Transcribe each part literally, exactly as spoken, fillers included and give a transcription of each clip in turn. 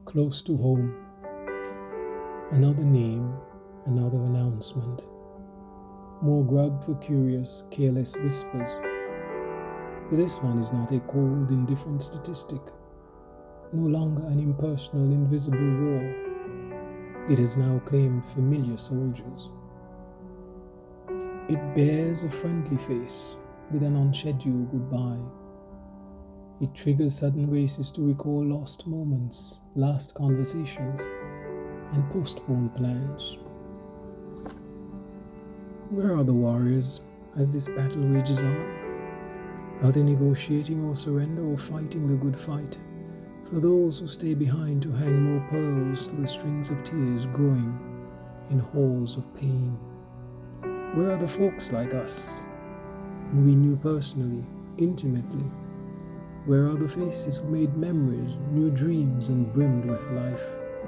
Close to home. Another name, another announcement. More grub for curious, careless whispers. But this one is not a cold, indifferent statistic. No longer an impersonal, invisible war. It has now claimed familiar soldiers. It bears a friendly face with an unscheduled goodbye. It triggers sudden races to recall lost moments, last conversations, and postponed plans. Where are the warriors as this battle rages on? Are they negotiating or surrender or fighting the good fight? For those who stay behind to hang more pearls to the strings of tears growing in halls of pain. Where are the folks like us, who we knew personally, intimately? Where are the faces who made memories, new dreams, and brimmed with life?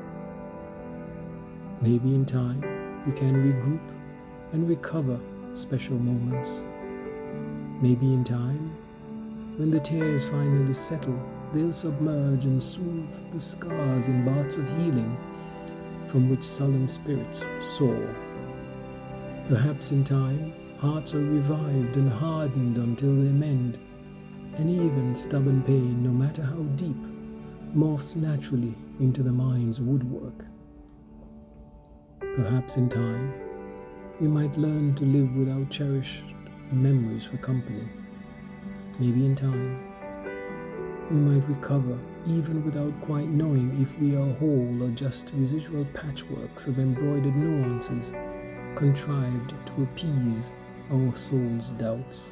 Maybe in time we can regroup and recover special moments. Maybe in time, when the tears finally settle, they'll submerge and soothe the scars in baths of healing from which sullen spirits soar. Perhaps in time, hearts are revived and hardened until they mend, and even stubborn pain, no matter how deep, morphs naturally into the mind's woodwork. Perhaps in time, we might learn to live without cherished memories for company. Maybe in time, we might recover even without quite knowing if we are whole or just residual patchworks of embroidered nuances contrived to appease our soul's doubts.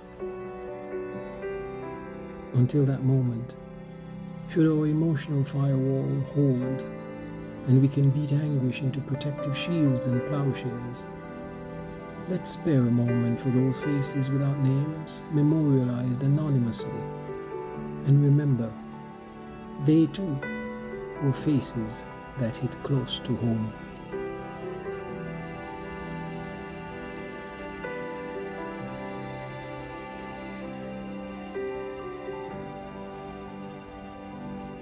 Until that moment, should our emotional firewall hold, and we can beat anguish into protective shields and plowshares, let's spare a moment for those faces without names, memorialized anonymously, and remember, they too were faces that hit close to home.